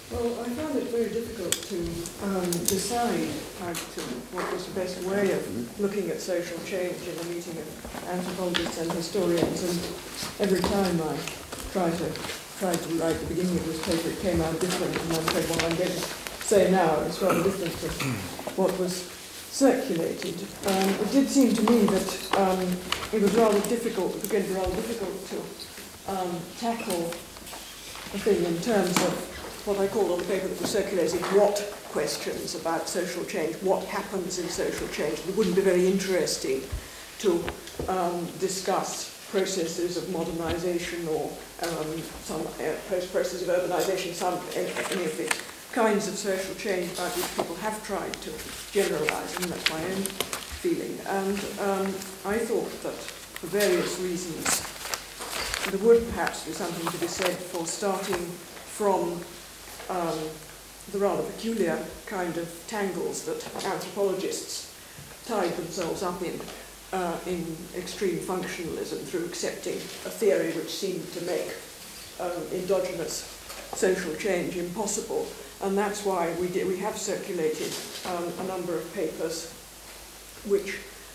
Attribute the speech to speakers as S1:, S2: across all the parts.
S1: Well, I found it very difficult to decide what was the best way of looking at social change in a meeting of anthropologists and historians. And every time I tried to write the beginning of this paper, it came out different. And I said, what I'm going to say now is rather different to what was circulated. It did seem to me that it was rather difficult, it began to be rather difficult to tackle the thing in terms of what I called on the paper that was circulated, what questions about social change, what happens in social change. It wouldn't be very interesting to discuss processes of modernization or some process of urbanization, any of the kinds of social change about which people have tried to generalize, and that's my own feeling. And I thought that for various reasons there would perhaps be something to be said for starting from the rather peculiar kind of tangles that anthropologists tied themselves up in extreme functionalism through accepting a theory which seemed to make endogenous social change impossible. And that's why we have circulated a number of papers which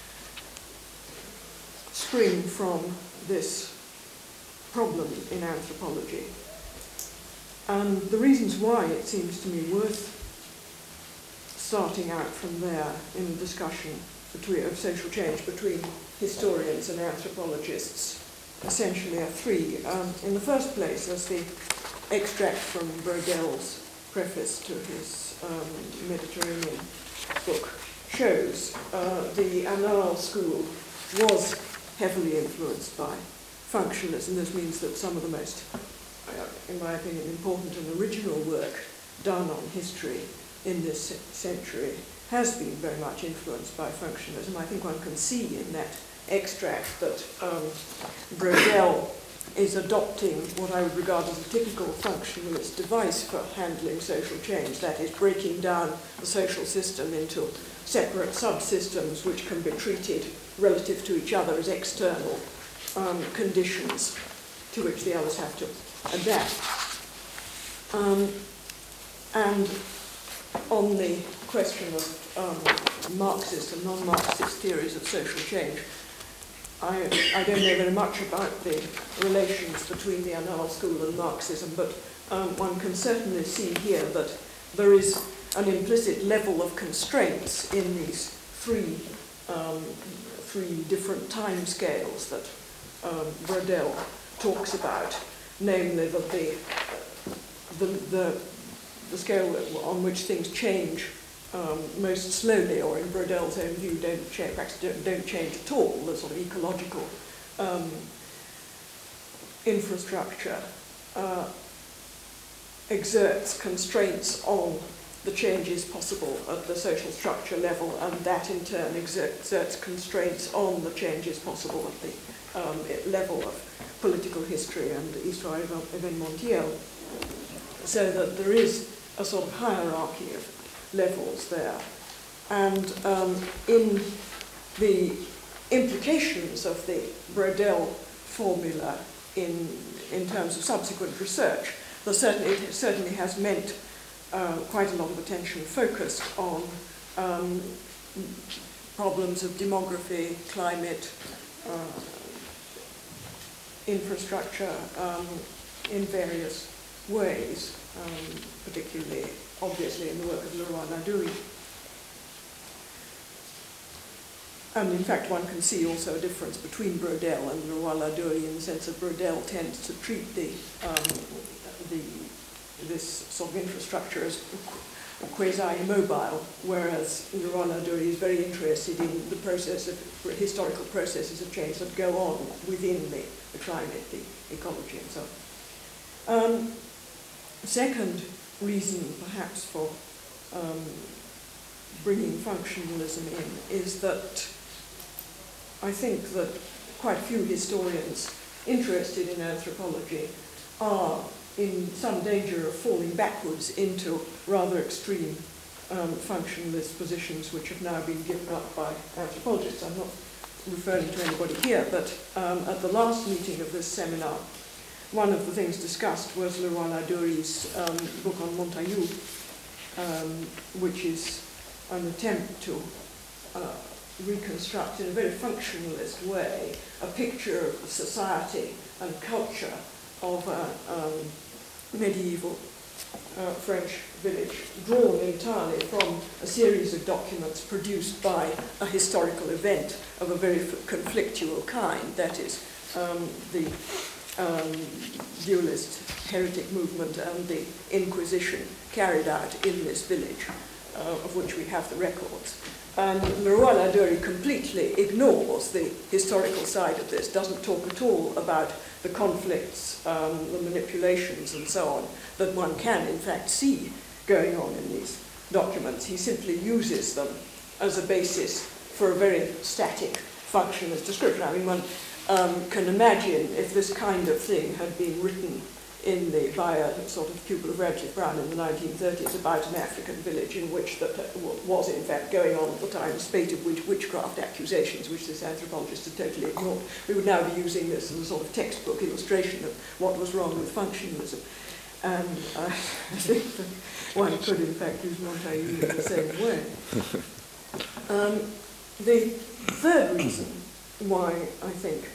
S1: spring from this problem in anthropology. And the reasons why it seems to me worth starting out from there in the discussion of social change between historians and anthropologists essentially are three. In the first place, as the extract from Brodel's preface to his Mediterranean book shows, the Annales school was heavily influenced by functionalism. This means that some of the most, in my opinion, important and original work done on history in this century has been very much influenced by functionalism. I think one can see in that extract that Brodel is adopting what I would regard as a typical functionalist device for handling social change, that is, breaking down the social system into separate subsystems which can be treated relative to each other as external conditions to which the others have to adapt. And on the question of Marxist and non-Marxist theories of social change, I don't know very much about the relations between the Annales school and Marxism, but one can certainly see here that there is an implicit level of constraints in these three different time scales that Brodel talks about, namely that the scale on which things change most slowly, or in Brodel's own view, don't change at all, the sort of ecological infrastructure exerts constraints on the changes possible at the social structure level, and that in turn exerts constraints on the changes possible at the level of political history and histoire événementielle, so that there is a sort of hierarchy of levels there. And in the implications of the Brodel formula in terms of subsequent research, it certainly has meant quite a lot of attention focused on problems of demography, climate, infrastructure in various ways, particularly obviously in the work of Leroy Ladurie. And in fact, one can see also a difference between Brodel and Leroy Ladurie in the sense that Brodel tends to treat this sort of infrastructure as quasi-immobile, whereas Leroy Ladurie is very interested in the process of historical processes of change that go on within the climate, the ecology, and so on. Second reason, perhaps, for bringing functionalism in is that I think that quite a few historians interested in anthropology are in some danger of falling backwards into rather extreme functionalist positions which have now been given up by anthropologists. I'm not referring to anybody here, but at the last meeting of this seminar, one of the things discussed was Leroy Ladury's book on Montagu, which is an attempt to reconstruct in a very functionalist way a picture of the society and culture of a medieval French village, drawn entirely from a series of documents produced by a historical event of a very conflictual kind, that is, the dualist heretic movement and the Inquisition carried out in this village, of which we have the records. And Leroy Ladurie completely ignores the historical side of this, doesn't talk at all about the conflicts, the manipulations and so on that one can in fact see going on in these documents. He simply uses them as a basis for a very static functionalist description. I mean, one can imagine if this kind of thing had been written by a sort of pupil of Radcliffe Brown in the 1930s about an African village in which that was in fact going on at the time, a spate of witchcraft accusations which this anthropologist had totally ignored. We would now be using this as a sort of textbook illustration of what was wrong with functionalism. And I think that one could in fact use Montagu in the same way. The third reason why I think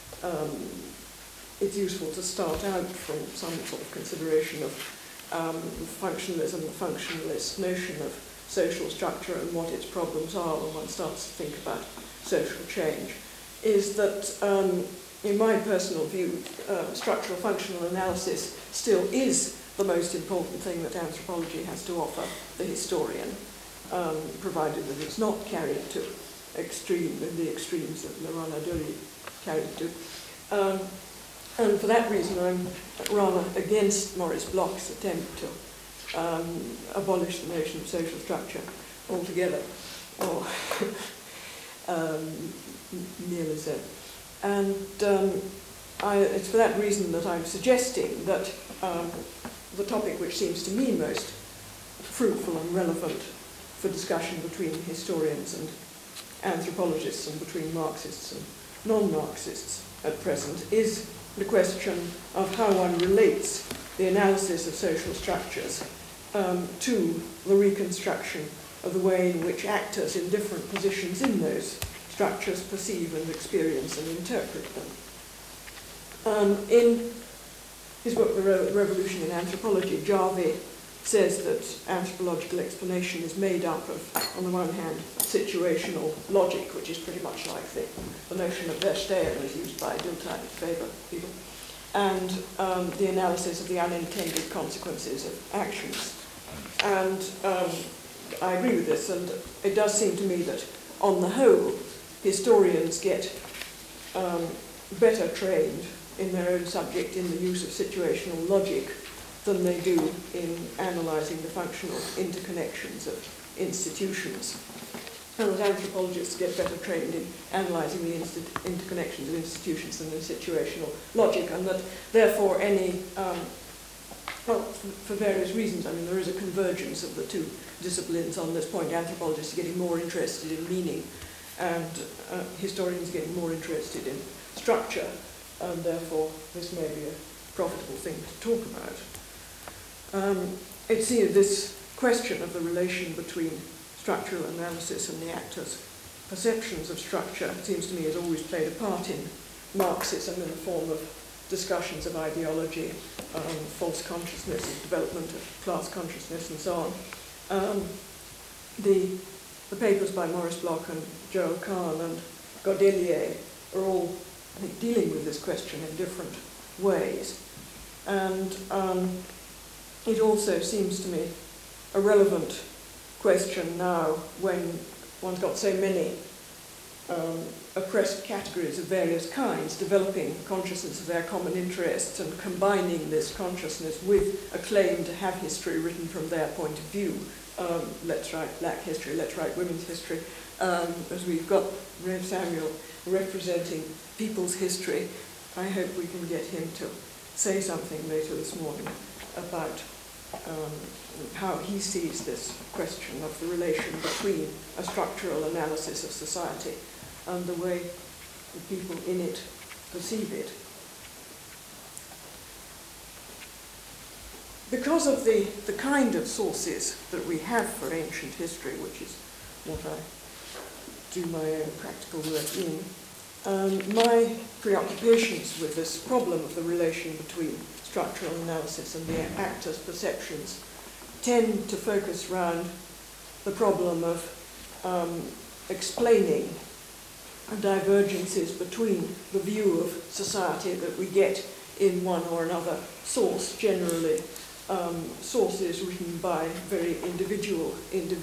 S1: it's useful to start out from some sort of consideration of functionalism, the functionalist notion of social structure and what its problems are when one starts to think about social change, is that, in my personal view, structural functional analysis still is the most important thing that anthropology has to offer the historian, provided that it's not carried to the extremes that Leroy Ladurie carried to. And for that reason, I'm rather against Maurice Bloch's attempt to abolish the notion of social structure altogether, or nearly so. And it's for that reason that I'm suggesting that the topic which seems to me most fruitful and relevant for discussion between historians and anthropologists and between Marxists and non-Marxists at present is the question of how one relates the analysis of social structures to the reconstruction of the way in which actors in different positions in those structures perceive and experience and interpret them. In his book, The Revolution in Anthropology, Jarvie says that anthropological explanation is made up of, on the one hand, situational logic, which is pretty much like the notion of Verstehen as used by Dilthey and Weber people, and the analysis of the unintended consequences of actions. And I agree with this, and it does seem to me that, on the whole, historians get better trained in their own subject in the use of situational logic than they do in analysing the functional interconnections of institutions. And that anthropologists get better trained in analysing the interconnections of institutions than in situational logic, and that therefore any, well, for various reasons, I mean, there is a convergence of the two disciplines on this point. Anthropologists are getting more interested in meaning, and historians are getting more interested in structure, and therefore this may be a profitable thing to talk about. It's this question of the relation between structural analysis and the actor's perceptions of structure, it seems to me, has always played a part in Marxism in the form of discussions of ideology, false consciousness, development of class consciousness, and so on. The papers by Maurice Bloch and Joel Kahn and Godelier are all, I think, dealing with this question in different ways. And it also seems to me a relevant question now when one's got so many oppressed categories of various kinds developing consciousness of their common interests and combining this consciousness with a claim to have history written from their point of view. Let's write black history, let's write women's history. As we've got Rev Samuel representing people's history, I hope we can get him to say something later this morning about how he sees this question of the relation between a structural analysis of society and the way the people in it perceive it. because of the kind of sources that we have for ancient history, which is what I do my own practical work in, my preoccupations with this problem of the relation between structural analysis and the actor's perceptions tend to focus around the problem of explaining divergences between the view of society that we get in one or another source, generally sources written by very individuals,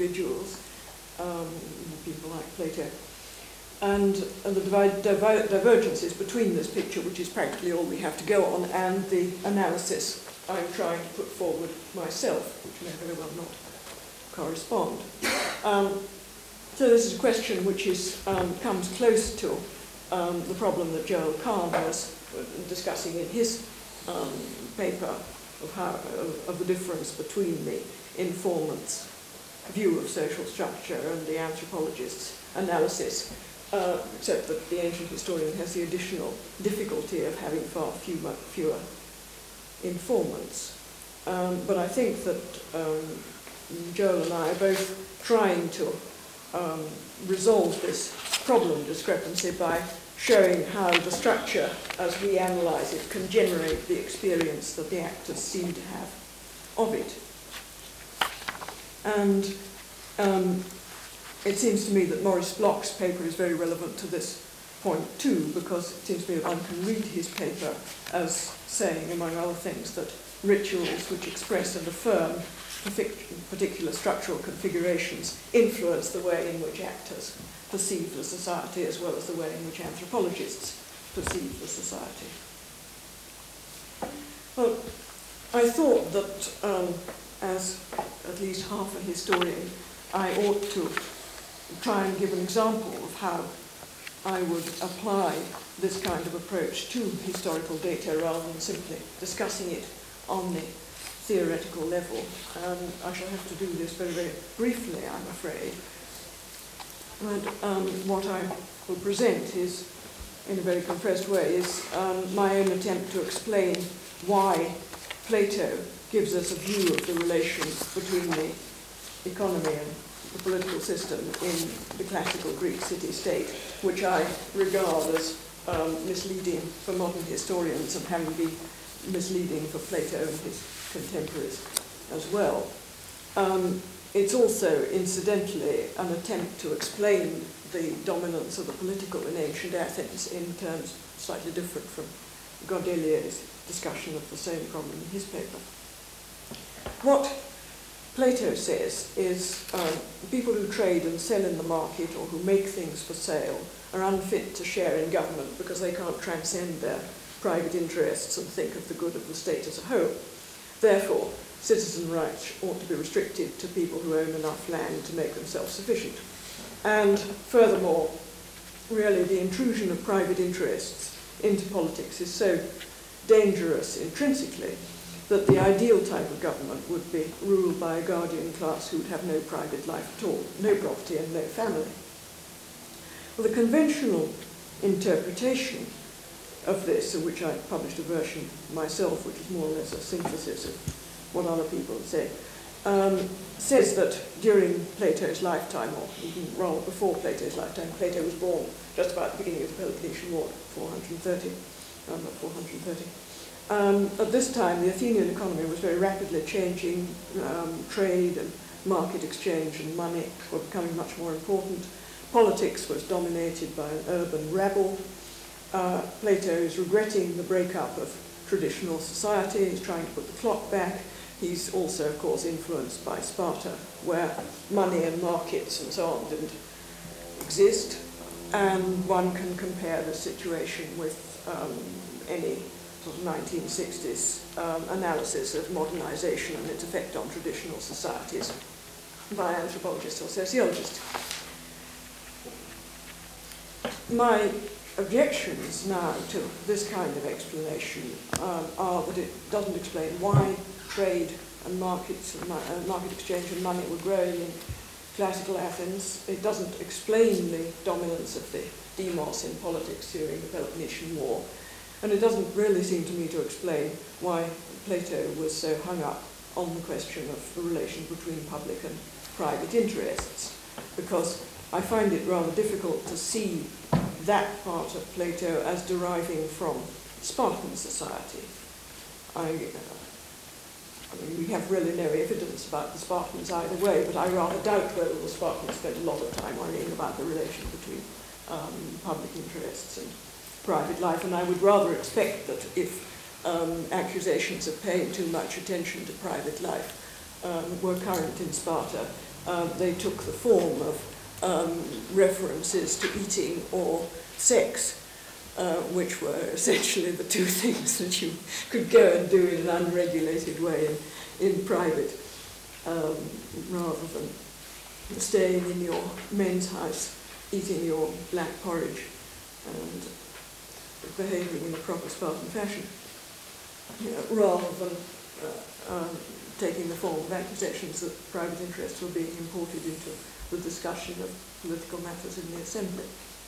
S1: people like Plato, and the divergences between this picture, which is practically all we have to go on, and the analysis I'm trying to put forward myself, which may very well not correspond. So this is a question which is, comes close to the problem that Joel Kahn was discussing in his paper of the difference between the informant's view of social structure and the anthropologist's analysis, except that the ancient historian has the additional difficulty of having far fewer informants. But I think that Joel and I are both trying to resolve this problem discrepancy by showing how the structure, as we analyse it, can generate the experience that the actors seem to have of it. And it seems to me that Maurice Bloch's paper is very relevant to this point too, because it seems to me that one can read his paper as saying, among other things, that rituals which express and affirm particular structural configurations influence the way in which actors perceive the society as well as the way in which anthropologists perceive the society. Well, I thought that as at least half a historian, I ought to try and give an example of how I would apply this kind of approach to historical data rather than simply discussing it on the theoretical level. I shall have to do this very, very briefly, I'm afraid. But what I will present is, in a very compressed way, is my own attempt to explain why Plato gives us a view of the relation between the economy and the political system in the classical Greek city-state, which I regard as misleading for modern historians and having been misleading for Plato and his contemporaries as well. It's also, incidentally, an attempt to explain the dominance of the political in ancient Athens in terms slightly different from Gordelier's discussion of the same problem in his paper. What Plato says is people who trade and sell in the market or who make things for sale are unfit to share in government because they can't transcend their private interests and think of the good of the state as a whole. Therefore, citizen rights ought to be restricted to people who own enough land to make them self-sufficient. And furthermore, really the intrusion of private interests into politics is so dangerous intrinsically that the ideal type of government would be ruled by a guardian class who would have no private life at all, no property and no family. Well, the conventional interpretation of this, of which I published a version myself, which is more or less a synthesis of what other people say, says that during Plato's lifetime, or even rather before Plato's lifetime, Plato was born just about the beginning of the Peloponnesian War, 430, not 430. At this time, the Athenian economy was very rapidly changing. Trade and market exchange and money were becoming much more important. Politics was dominated by an urban rabble. Plato is regretting the breakup of traditional society. He's trying to put the clock back. He's also, of course, influenced by Sparta, where money and markets and so on didn't exist. And one can compare the situation with any sort of 1960s analysis of modernization and its effect on traditional societies by anthropologists or sociologists. My objections now to this kind of explanation are that it doesn't explain why trade and markets and market exchange and money were growing in classical Athens. It doesn't explain the dominance of the demos in politics during the Peloponnesian War. And it doesn't really seem to me to explain why Plato was so hung up on the question of the relation between public and private interests, because I find it rather difficult to see that part of Plato as deriving from Spartan society. I mean, we have really no evidence about the Spartans either way, but I rather doubt whether the Spartans spent a lot of time worrying about the relation between public interests and private life, and I would rather expect that if accusations of paying too much attention to private life were current in Sparta, they took the form of references to eating or sex, which were essentially the two things that you could go and do in an unregulated way in private, rather than staying in your men's house, eating your black porridge and behaving in a proper Spartan fashion, rather than taking the form of accusations that private interests were being imported into the discussion of political matters in the assembly.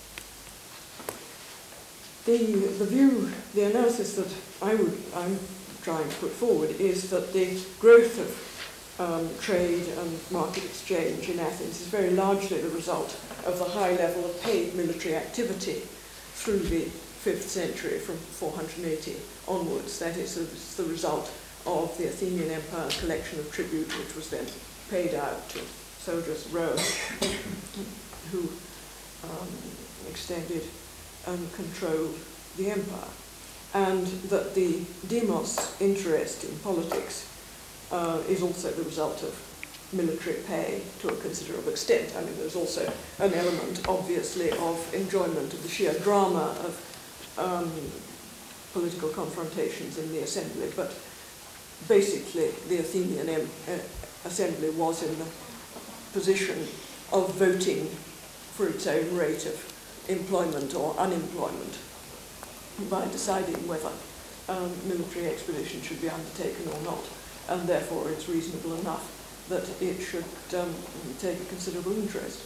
S1: The analysis that I'm trying to put forward is that the growth of trade and market exchange in Athens is very largely the result of the high level of paid military activity through the 5th century, from 480 onwards. That is the result of the Athenian Empire's collection of tribute, which was then paid out to soldiers of Rome who extended and controlled the empire, and that the demos interest in politics is also the result of military pay to a considerable extent. I mean, there's also an element, obviously, of enjoyment of the sheer drama of political confrontations in the assembly, but basically the Athenian assembly was in the position of voting for its own rate of employment or unemployment by deciding whether military expedition should be undertaken or not, and therefore it's reasonable enough that it should take a considerable interest.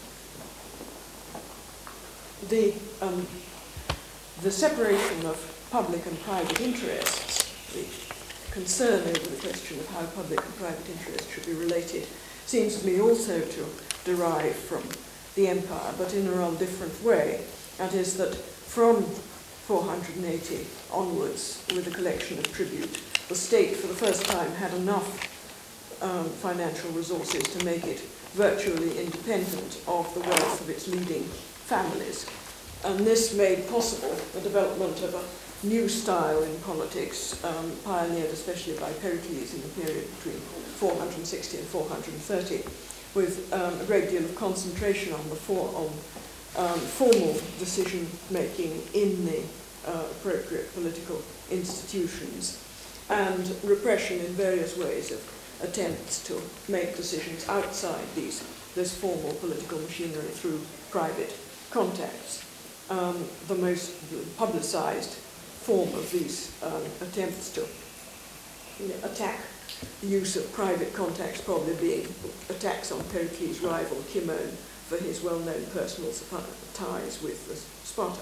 S1: The separation of public and private interests, the concern over the question of how public and private interests should be related, seems to me also to derive from the empire, but in a rather different way. That is that from 480 onwards, with the collection of tribute, the state for the first time had enough financial resources to make it virtually independent of the wealth of its leading families. And this made possible the development of a new style in politics, pioneered especially by Pericles in the period between 460 and 430, with a great deal of concentration on the formal decision-making in the appropriate political institutions, and repression in various ways of attempts to make decisions outside this formal political machinery through private contacts. The most publicized form of these attempts to attack the use of private contacts probably being attacks on Pericles' rival Cimon for his well-known personal ties with Sparta.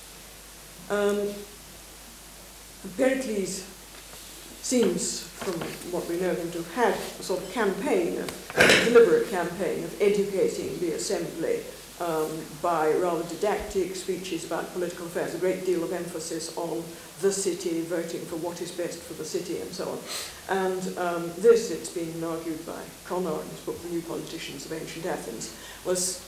S1: Pericles seems, from what we know him, to have had a sort of deliberate campaign of educating the assembly by rather didactic speeches about political affairs, a great deal of emphasis on the city, voting for what is best for the city, and so on. And this, it's been argued by Connor in his book, The New Politicians of Ancient Athens, was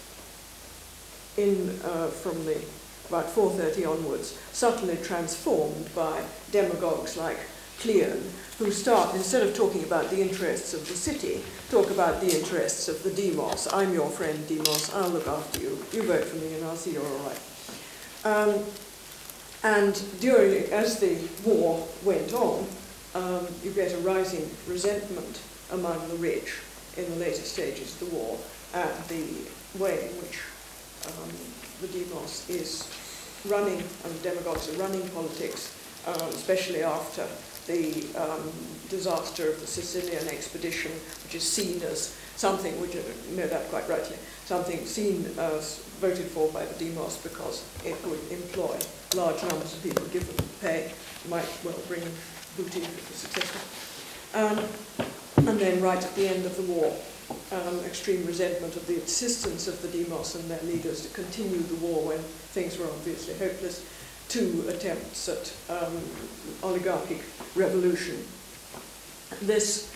S1: from the about 430 onwards, subtly transformed by demagogues like Cleon, who start, instead of talking about the interests of the city, talk about the interests of the demos. I'm your friend, demos, I'll look after you. You vote for me and I'll see you're all right. And as the war went on, you get a rising resentment among the rich in the later stages of the war at the way in which the demos is running, and the demagogues are running politics, especially after the disaster of the Sicilian expedition, which is seen as something, which you know that quite rightly, something seen as voted for by the demos because it would employ large numbers of people, give them pay, might well bring booty if it was successful. And right at the end of the war, extreme resentment of the insistence of the demos and their leaders to continue the war when things were obviously hopeless, to attempts at oligarchic revolution. This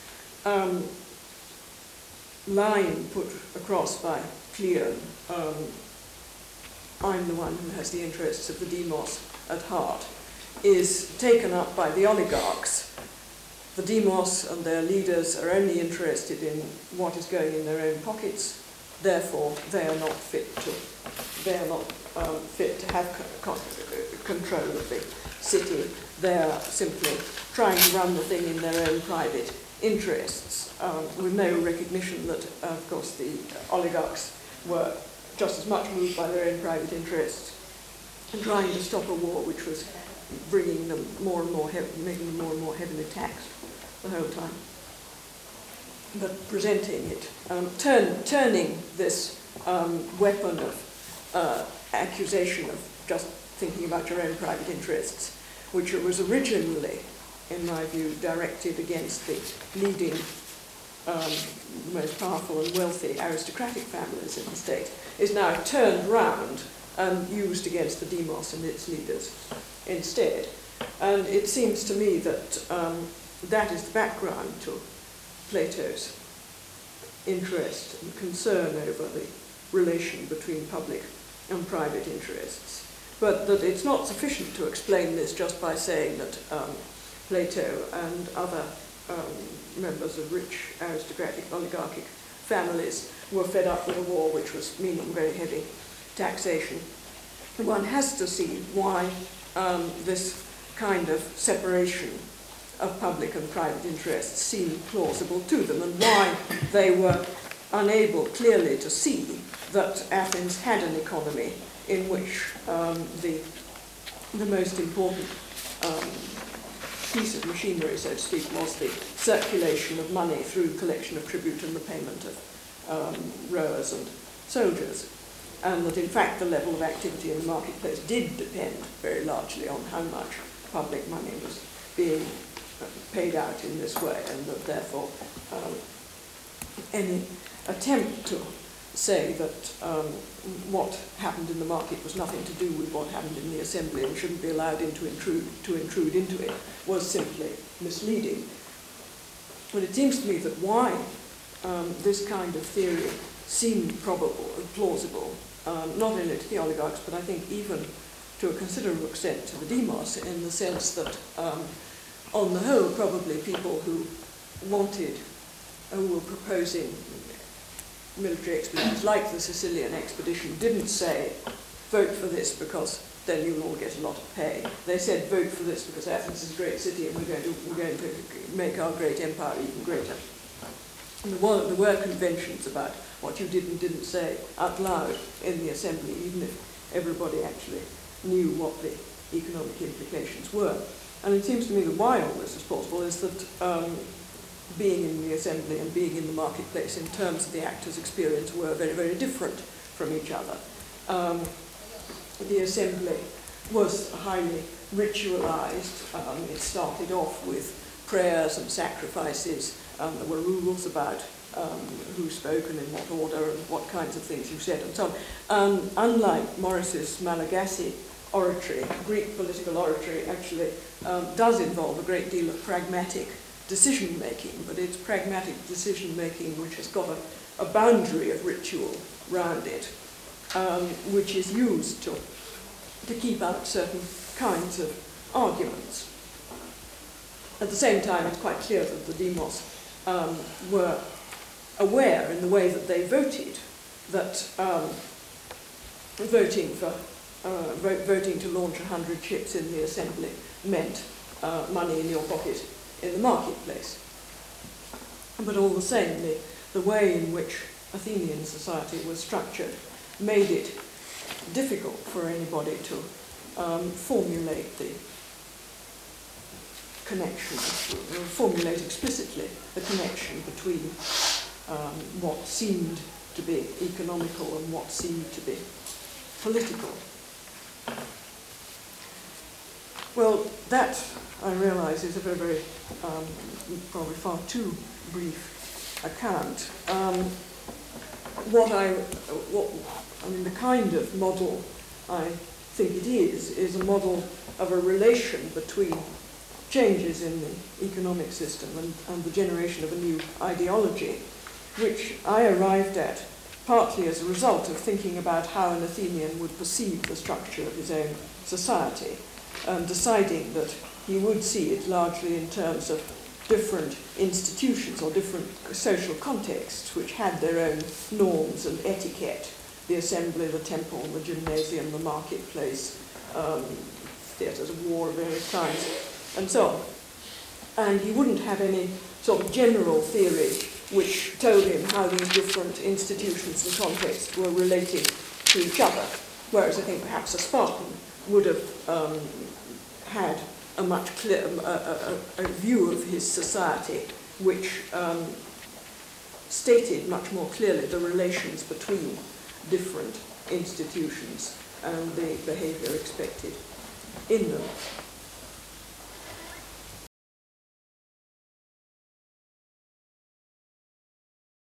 S1: line put across by Cleon, I'm the one who has the interests of the demos at heart, is taken up by the oligarchs. The demos and their leaders are only interested in what is going in their own pockets, therefore they are not fit to have control of the city. They are simply trying to run the thing in their own private interests, with no recognition that, of course, the oligarchs were just as much moved by their own private interests and trying to stop a war which was bringing them more and more making them more and more heavily taxed the whole time. But presenting it, turning this weapon of accusation of just thinking about your own private interests, which was originally, in my view, directed against the leading, most powerful and wealthy aristocratic families in the state, is now turned round and used against the demos and its leaders instead. And it seems to me that that is the background to Plato's interest and concern over the relation between public and private interests. But that it's not sufficient to explain this just by saying that Plato and other members of rich aristocratic oligarchic families were fed up with a war which was meaning very heavy taxation. One has to see why this kind of separation of public and private interests seemed plausible to them, and why they were unable clearly to see that Athens had an economy in which the most important piece of machinery, so to speak, was the circulation of money through collection of tribute and the payment of rowers and soldiers, and that in fact the level of activity in the marketplace did depend very largely on how much public money was being paid out in this way, and that therefore any attempt to say that what happened in the market was nothing to do with what happened in the assembly and shouldn't be allowed to intrude into it was simply misleading. But it seems to me that why this kind of theory seemed probable and plausible, not only to the oligarchs, but I think even to a considerable extent to the demos, in the sense that on the whole, probably people who were proposing military expeditions like the Sicilian expedition didn't say, vote for this because then you'll all get a lot of pay. They said, vote for this because Athens is a great city and we're going to make our great empire even greater. And there were conventions about what you did and didn't say out loud in the assembly, even if everybody actually knew what the economic implications were. And it seems to me that why all this is possible is that being in the assembly and being in the marketplace in terms of the actors' experience were very, very different from each other. The assembly was highly ritualized. It started off with prayers and sacrifices. There were rules about who spoke and in what order and what kinds of things you said and so on. Unlike Morris's Malagasy oratory, Greek political oratory actually does involve a great deal of pragmatic decision-making, but it's pragmatic decision-making which has got a boundary of ritual round it, which is used to keep out certain kinds of arguments. At the same time, it's quite clear that the demos were aware in the way that they voted that voting to launch 100 ships in the assembly meant money in your pocket in the marketplace. But all the same, the way in which Athenian society was structured made it difficult for anybody to formulate the connection, formulate explicitly the connection between what seemed to be economical and what seemed to be political. Well, that, I realize, is a very, very, probably far too brief account. The kind of model I think it is a model of a relation between changes in the economic system and the generation of a new ideology, which I arrived at partly as a result of thinking about how an Athenian would perceive the structure of his own society, deciding that he would see it largely in terms of different institutions or different social contexts which had their own norms and etiquette: the assembly, the temple, the gymnasium, the marketplace, theatres of war of various kinds, and so on. And he wouldn't have any sort of general theory which told him how these different institutions and contexts were related to each other, whereas I think perhaps a Spartan would have had a much clearer a view of his society which stated much more clearly the relations between different institutions and the behaviour expected in them.